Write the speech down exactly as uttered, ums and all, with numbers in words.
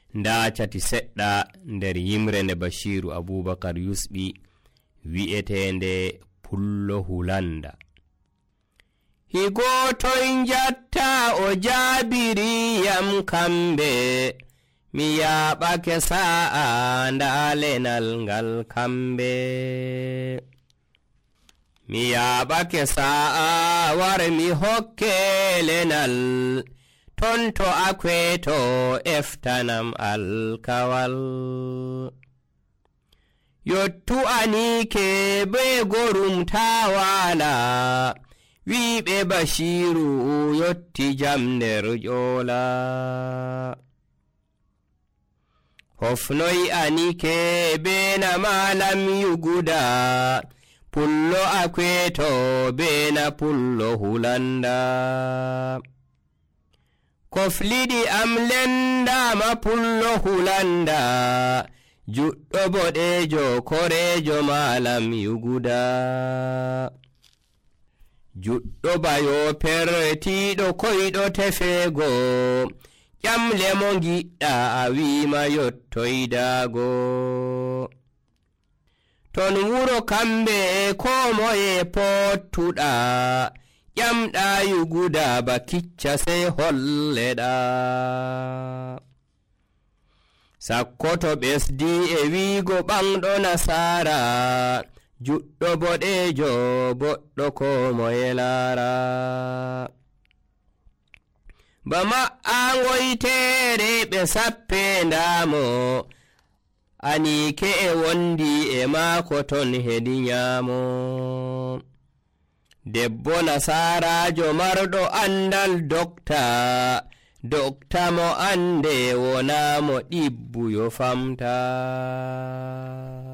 nda cati seɗɗa nder yimre nde Bashiru Abubakar yusɓi wi'etende pullo hulanda. Higotoy jatta o jabiriyam kambe, mi yaɓake sa'a nda lenal ngal kambe. Mi yaɓake sa'a war mi hokke lenal, tonto akweto eftanam alkawal. Yottu anike be gorum tawala, wiɓe Bashiru yotti jam nder ƴola. Hofnoy anike bena malam yuguda, pullo akweto bena pullo hulanda. Kofliɗi am lendama pullo hulanda, juɗɗo boɗejo korejo malam yuguda. Juɗɗo bayo pertiɗo koyɗo tefego, ƴamle mo giɗɗa a wima yottoydago. Ton wuro kambe ko moye pottuɗa, ƴamɗa yuguda ba kicca sey holleɗa. Sakkoto ɓesdi e wigo ɓanɗo nasara, juɗɗo boɗejo boɗɗo ko moye lara. Ba ma'angoytere ɓe sappe ndamo, anike e wondi e maako ton hedi nyamo. Debbo nasarajo marɗo andal dokta, dokta mo ande wona mo ɗibbu yo famta.